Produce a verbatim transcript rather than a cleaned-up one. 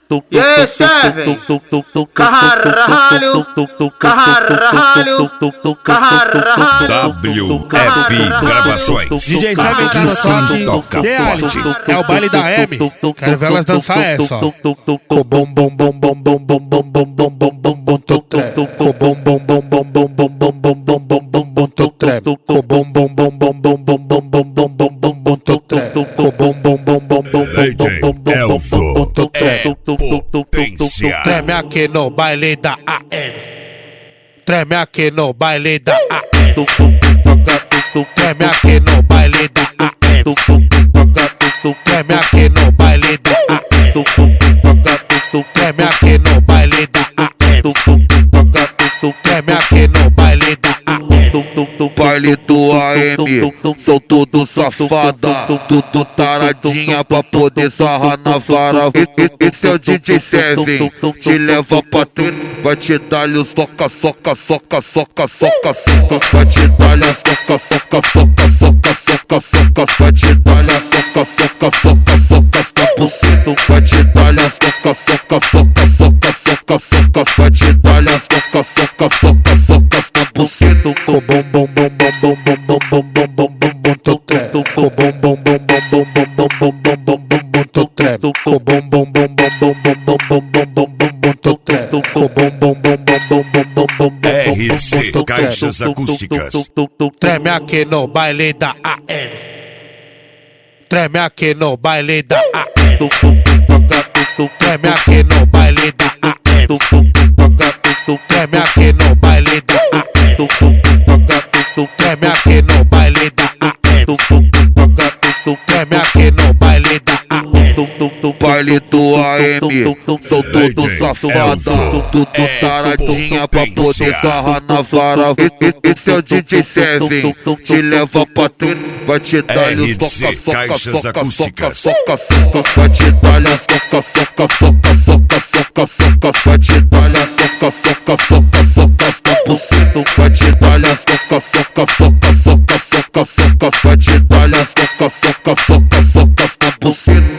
E aí, Seven? Carralho, carralho, carralho. W F Gravações. D J Seven tá no toque. Reality. É o baile da M. Quero ver elas dançar essa, ó. Co bom bom bom bom bom bom bom bom bom bom bom bom tô trap. Co bom bom bom bom bom bom bom bom bom bom bom bom tô trap. Co bom bom bom bom bom bom bom bom bom bom bom bom tô trap. Co bom bom bom bom bom bom bom bom bom bom tô trap. Potência. Treme aqui no baile da A M. Treme aqui no baile da A M. Treme aqui no baile da A M. Treme aqui no baile da A M. Treme aqui no baile da A M. Treme aqui no baile da A M. Baile do A M, são tudo safada, tudo taradinha pra poder sarrar na vara. Esse é o D J Seven, te leva pra treino, vai te dar-lhe o soca, soca, soca, soca, soca, soca. Vai te dar-lhe a soca, soca, soca, soca, soca, soca. Vai te dar-lhe a soca, soca, soca, soca, soca. Vai te dar-lhe a soca, soca, soca, soca, soca, soca. Vai te dar-lhe a soca, soca, soca, soca, soca. Co bom bom bom bom bom bom bom bom bom bom bom bom tô trap. Co bom bom bom bom bom bom bom bom bom bom bom bom tô trap. Co bom bom bom bom bom bom bom bom bom bom bom bom tô trap. Co bom bom bom bom bom bom bom bom bom R C Caixas Acústicas. Treme aqui no baile da A M. Treme aqui no baile da A M. Treme aqui no baile da A M. Treme aqui no baile da A M. Treme aqui no baile da A M. Treme aqui no baile da A M. Baile do A M, são tudo safada, tudo taradinha pra poder sarrar na vara. Esse é o D J Seven, te leva pra treino, vai te dar-lhe o soca, soca, soca, soca, soca, soca. Vai te dar-lhe a soca, soca, soca, soca, soca, soca. Vai te dar-lhe a soca, soca, soca, soca, soca. Vai te dar-lhe a soca, soca, soca, soca, soca, soca. Vai te dar-lhe a soca, soca, soca, soca, soca.